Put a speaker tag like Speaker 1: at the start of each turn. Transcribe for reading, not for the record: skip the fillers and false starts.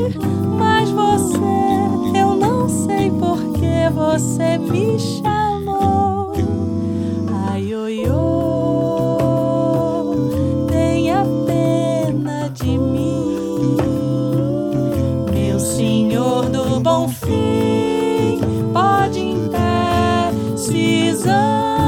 Speaker 1: mas você, eu não sei por que você me chamou. Ai, oi, oi, tenha pena de mim, meu senhor do bom fim, pode precisar.